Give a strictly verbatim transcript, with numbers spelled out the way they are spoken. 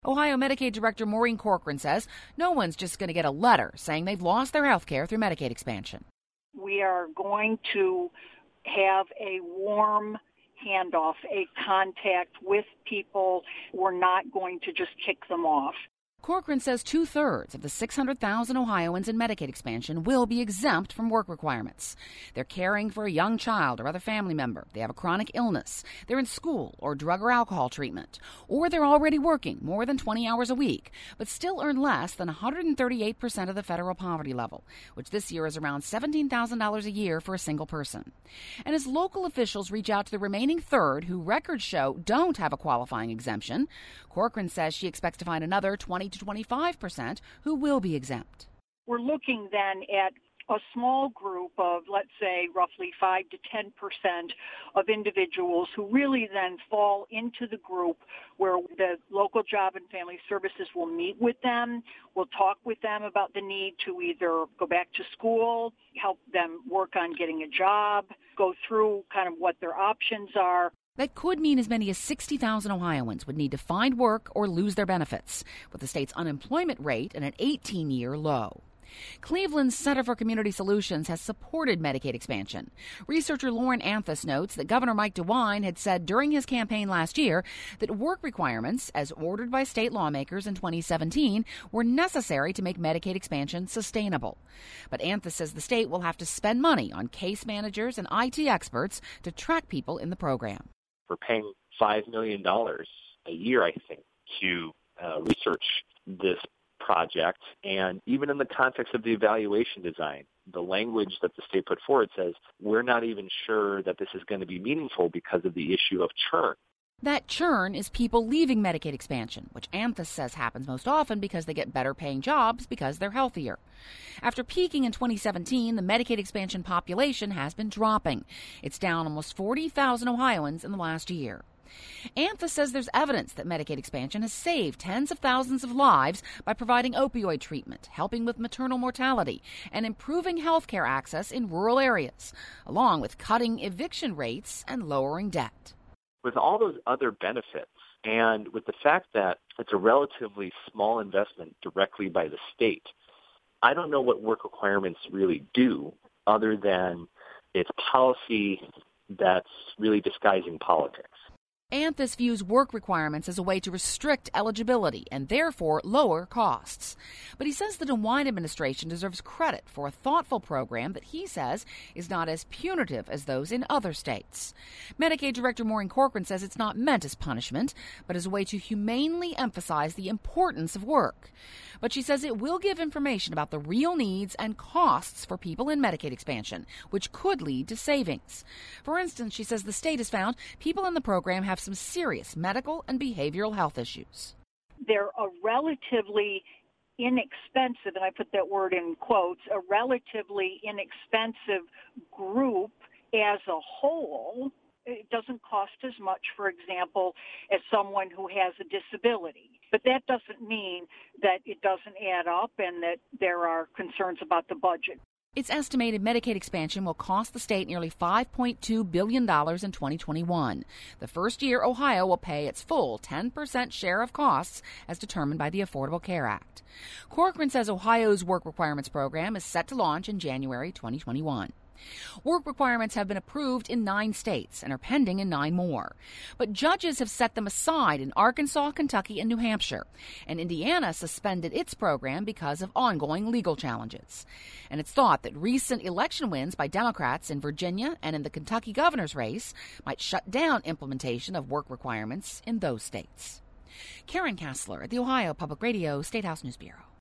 Ohio Medicaid Director Maureen Corcoran says no one's just going to get a letter saying they've lost their health care through Medicaid expansion. We are going to have a warm handoff, a contact with people. We're not going to just kick them off. Corcoran says two-thirds of the six hundred thousand Ohioans in Medicaid expansion will be exempt from work requirements. They're caring for a young child or other family member. They have a chronic illness. They're in school or drug or alcohol treatment. Or they're already working more than twenty hours a week, but still earn less than one hundred thirty-eight percent of the federal poverty level, which this year is around seventeen thousand dollars a year for a single person. And as local officials reach out to the remaining third who records show don't have a qualifying exemption, Corcoran says she expects to find another twenty to twenty-five percent who will be exempt. We're looking then at a small group of, let's say, roughly five to ten percent of individuals who really then fall into the group where the local job and family services will meet with them, will talk with them about the need to either go back to school, help them work on getting a job, go through kind of what their options are. That could mean as many as sixty thousand Ohioans would need to find work or lose their benefits, with the state's unemployment rate at an eighteen-year low. Cleveland's Center for Community Solutions has supported Medicaid expansion. Researcher Lauren Anthus notes that Governor Mike DeWine had said during his campaign last year that work requirements, as ordered by state lawmakers in twenty seventeen, were necessary to make Medicaid expansion sustainable. But Anthus says the state will have to spend money on case managers and I T experts to track people in the program. We're paying five million dollars a year, I think, to uh, research this project. And even in the context of the evaluation design, the language that the state put forward says we're not even sure that this is going to be meaningful because of the issue of churn. That churn is people leaving Medicaid expansion, which Anthus says happens most often because they get better paying jobs because they're healthier. After peaking in twenty seventeen, the Medicaid expansion population has been dropping. It's down almost forty thousand Ohioans in the last year. Anthus says there's evidence that Medicaid expansion has saved tens of thousands of lives by providing opioid treatment, helping with maternal mortality, and improving health care access in rural areas, along with cutting eviction rates and lowering debt. With all those other benefits, and with the fact that it's a relatively small investment directly by the state, I don't know what work requirements really do other than it's policy that's really disguising politics. Anthus views work requirements as a way to restrict eligibility and therefore lower costs. But he says the DeWine administration deserves credit for a thoughtful program that he says is not as punitive as those in other states. Medicaid Director Maureen Corcoran says it's not meant as punishment, but as a way to humanely emphasize the importance of work. But she says it will give information about the real needs and costs for people in Medicaid expansion, which could lead to savings. For instance, she says the state has found people in the program have some serious medical and behavioral health issues. They're a relatively inexpensive, and I put that word in quotes, a relatively inexpensive group as a whole. It doesn't cost as much, for example, as someone who has a disability. But that doesn't mean that it doesn't add up and that there are concerns about the budget. It's estimated Medicaid expansion will cost the state nearly five point two billion dollars in twenty twenty-one. The first year, Ohio will pay its full ten percent share of costs as determined by the Affordable Care Act. Corcoran says Ohio's work requirements program is set to launch in January twenty twenty-one. Work requirements have been approved in nine states and are pending in nine more. But judges have set them aside in Arkansas, Kentucky, and New Hampshire. And Indiana suspended its program because of ongoing legal challenges. And it's thought that recent election wins by Democrats in Virginia and in the Kentucky governor's race might shut down implementation of work requirements in those states. Karen Kassler at the Ohio Public Radio State House News Bureau.